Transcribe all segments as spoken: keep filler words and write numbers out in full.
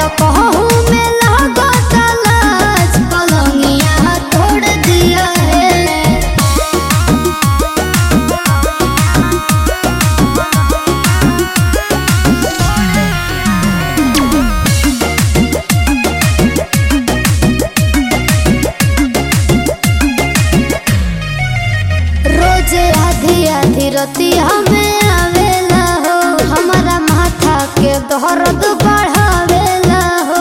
कहूँ में लागत लाज पलंगिया तोड़ दिया है। रोज आधी आधी रतिया में आवेला हो, हमारा माथा के दर्द बढ़ावेला हो।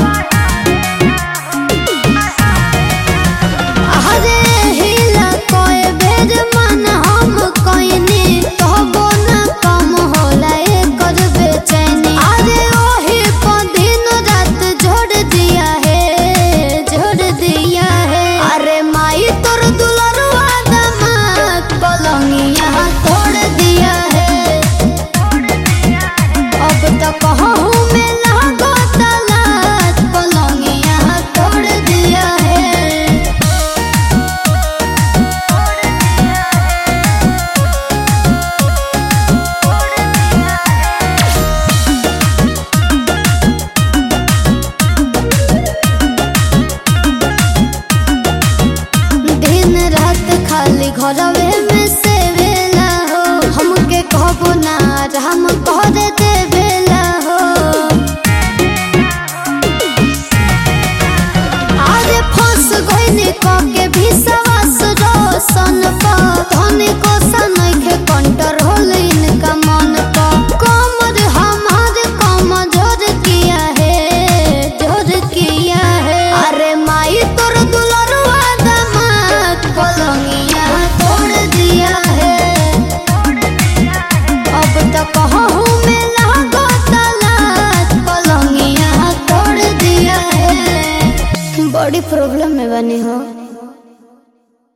अरे हिला कोई बेर मन हम कइनी तबो न कम होला एकर बेचैनी। अरे ओही पर दिन रात जोड़ दिया है, जोड़ दिया है। अरे माई तोर दुलरुआ दामाद पलंगिया तोड़ दिया है। अब तो कहूँ में लागत लाज पलंगिया तोड़ दिया है। दिन रात खाली घरवे में से वेला हो, हमके कहबो ना हम कह दे बेला हो। अरे फंस गइनी के विश्वास रोशन पर, धनी को सनखे कंट्रोल इनका मन पर। कमर हमारे कमजोर किया है, जोर किया है। अरे माई तोर दुलरुआ दामाद पलंगिया तोड़ दिया है। अब तो कहूँ में लागत लाज पलंगिया तोड़ दिया है। बड़ी प्रॉब्लम में बनी हो।